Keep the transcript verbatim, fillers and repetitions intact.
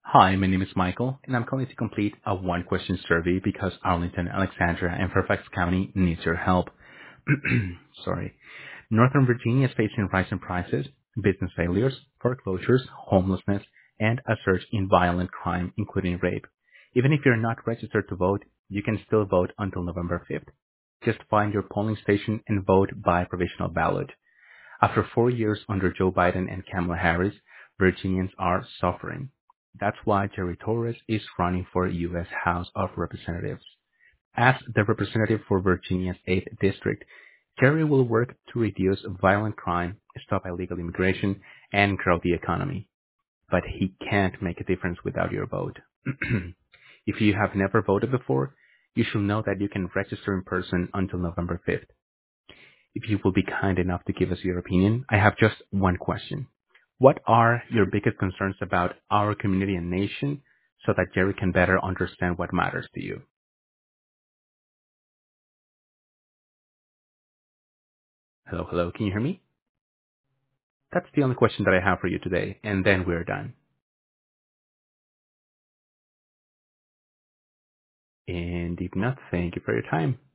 Hi, my name is Michael, and I'm calling to complete a one-question survey because Arlington, Alexandria, and Fairfax County needs your help. Sorry. Northern Virginia is facing rising prices, business failures, foreclosures, homelessness, and a surge in violent crime, including rape. Even if you're not registered to vote, you can still vote until November fifth. Just find your polling station and vote by provisional ballot. After four years under Joe Biden and Kamala Harris, Virginians are suffering. That's why Jerry Torres is running for U S House of Representatives. As the representative for Virginia's eighth District, Jerry will work to reduce violent crime, stop illegal immigration, and grow the economy. But he can't make a difference without your vote. If you have never voted before, you should know that you can register in person until November fifth. If you will be kind enough to give us your opinion, I have just one question. What are your biggest concerns about our community and nation so that Jerry can better understand what matters to you? Hello, hello, can you hear me? That's the only question that I have for you today, and then we're done. And if not, thank you for your time.